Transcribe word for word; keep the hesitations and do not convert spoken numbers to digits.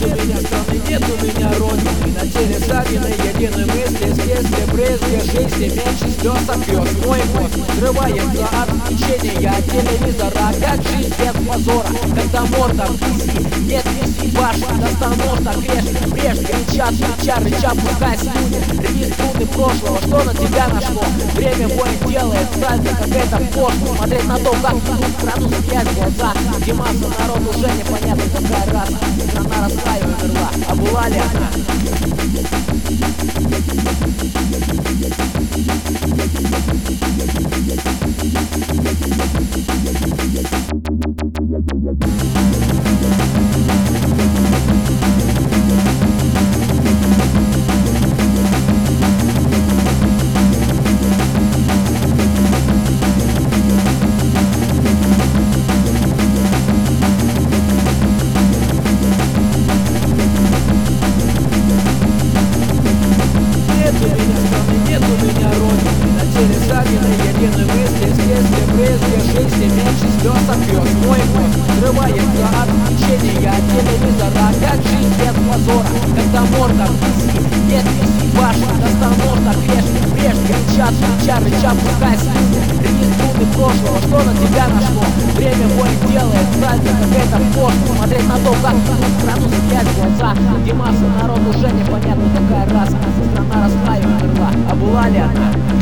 у меня страны, нет у меня родины. На теле ссадины, единой мысли, следствие, брызги, жизни, меньше слез отвез. Мой мозг взрывается от включения телевизора. Опять жизнь без позора, когда морда в виси. Нет виси, башни, достанов режь. Брешь, кричат, рыча, рыча, пускай слюни. Рви струны прошлого, что на тебя нашло. Время бой делает сальто, как это пошло. Смотреть на то, как идут, крану смеять в глаза. Где масса народу уже непонятно какая раса. Страна росла и умерла, а была ли она? Единой мысли, следствие, брызги, жизни, меньше слез отвез. Мой мозг взрывается от включения телевизора. Опять жизнь без позора, когда морда в виси. Нет виси, башни, достанов режь. Брешь, кричат, рыча, рыча, пускай слюни. Рви струны прошлого, что на тебя нашло. Время бой делает сальто, как это пошло. Смотреть на то, как идут, страну смеять в глаза. Где масса народу уже непонятно какая раса. Страна росла и умерла, а была ли она?